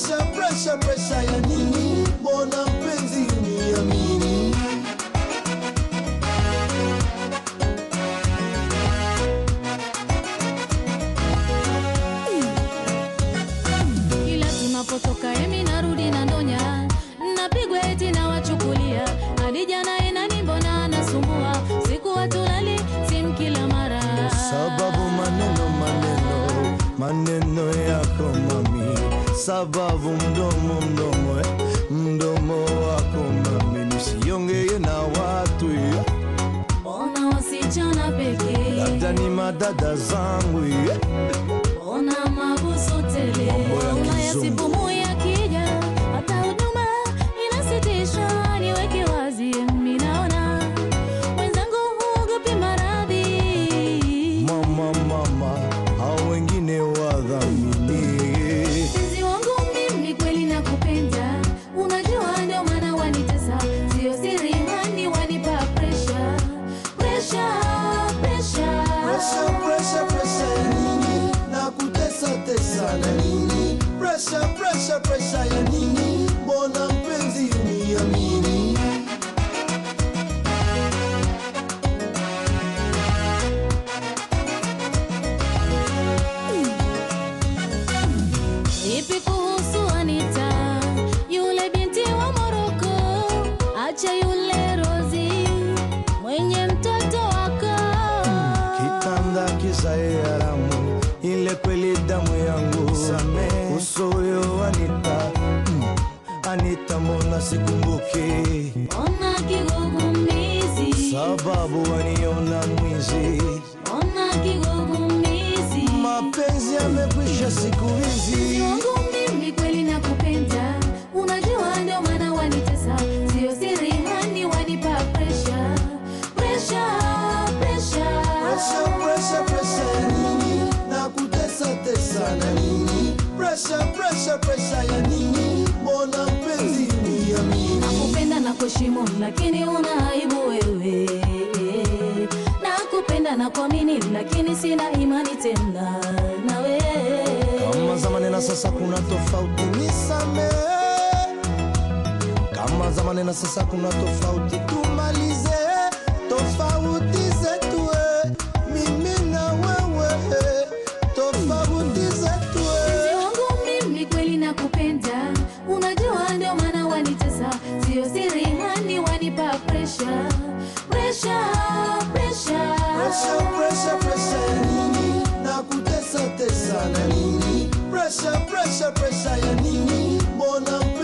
Pressure, pressure, pressure ya nini? Mbona mpenzi uniamini? Kila tunapotoka emi narudi na ndonya, napigwa eti na wachukulia, hadi jana inani mbona nasumbua, siku watulali simu kila mara. Sababu maneno yako mami, sababu mdomo wako mami, nisiongee na watu. Ona wasichana pekee, labda ni madada zangu. ona mabuso tele, unayasipumu ya kija, hata huduma inasitisha. Niweke wazi mimi naona wenzangu huogopi maradhi. Mama, hao wengine wadhamini. Mpenzi wangu mimi kweli nakupenda, unajua ndio maana wanitesa, sio siri hani wanipa pressure. Pressure ya nini? Nakutesa na nini? Pressure ya nini? Mbona mpenzi uniamini? Ipi kuhusu Anita, yule binti wa Moroko, acha yule Rozi, mwenye mtoto wako. Kitanda kisae haramu, ile kweli damu yangu. Uso huyo Anita mbona sikumbuki? Ona kigugumizi, Sababu waniona mwizi. ona kigugumizi. Mapenzi yamekwisha siku hizi. Mpenzi wangu mimi kweli nakupenda, unajua ndio maana wanitesa, sio siri hani wanipa pressure. Pressure ya nini? Nakutesa na nini? Pressure ya nini? Mbona mpenzi uniamini? Nakupenda na kuheshimu lakini una aibu wewe. Nakupenda na kuamini lakini sina imani tena nawe. Kama zamani na sasa kuna tofauti, nisamehe. Kama zamani na sasa kuna tofauti, tumalize tofauti zetu. Mimi na wewe, tofauti zetu. Mpenzi wangu mimi kweli nakupenda, unajua ndio maana wanitesa, sio siri hani wanipa pressure. Pressure ya nini? Nakutesa na nini? Pressure ya nini? Mbona